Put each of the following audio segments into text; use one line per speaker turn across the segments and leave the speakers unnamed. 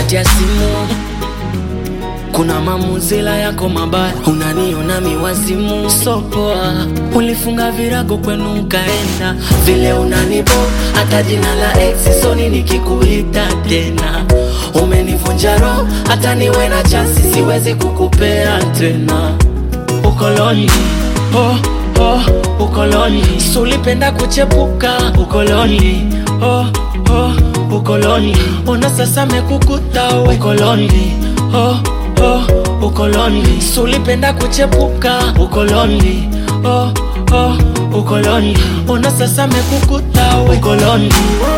kati ya simu kuna mamuzila yako mabaya, unaniona miwazimu sopoa. Ulifunga virago kwenu ukaenda, vile unanibo hata jina la ex soni nikikuita tena. Umenivunja roho hata niwe na chance siwezi kukupea tena. Ukoloni, oh, oh, ukoloni. Sulipenda kuchepuka, ukoloni, oh, oh, ukoloni. Ona sasa mekukuta, ukoloni, oh, oh, ukoloni. Sulipenda kuchepuka, ukoloni, oh, oh, ukoloni. Ona sasa mekukuta, ukoloni.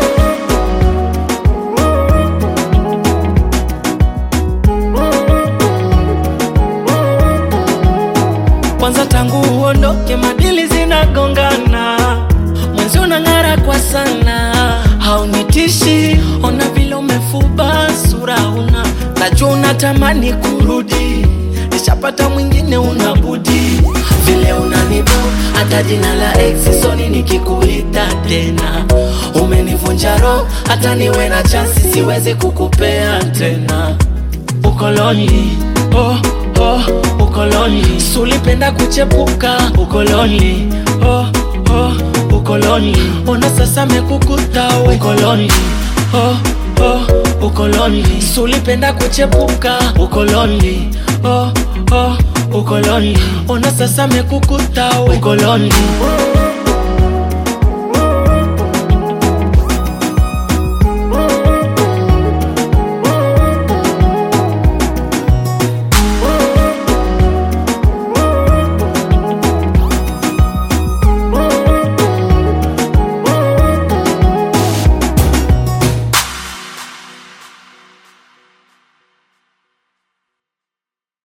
Kwanza tangu uondoke madili zinagongana, mwenzi unang'ara kwa sana. Haunitishi, ona vile umefuba sura una. Najua unatamani kurudi, nishapata mwingine unabudi. Vile unanibo hata jina la ex soni nikikuita tena. Umenivunja roho hata niwe na chance siwezi kukupea tena. Ukoloni, oh, oh, ukoloni. Sulipenda kuchepuka, ukoloni, oh, oh, ukoloni. Ona sasa mekukuta, ukoloni, oh, oh, ukoloni. Sulipenda kuchepuka, ukoloni, oh, oh, ukoloni. Ona sasa mekukuta, ukoloni.